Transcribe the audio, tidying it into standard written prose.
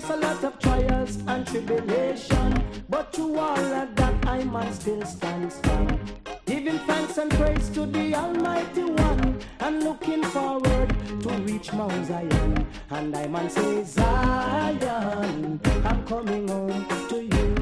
face a lot of trials and tribulation, but through all of that I man still stand strong, giving thanks and praise to the Almighty One, and looking forward to reach Mount Zion. And I man say, Zion, I'm coming home to you.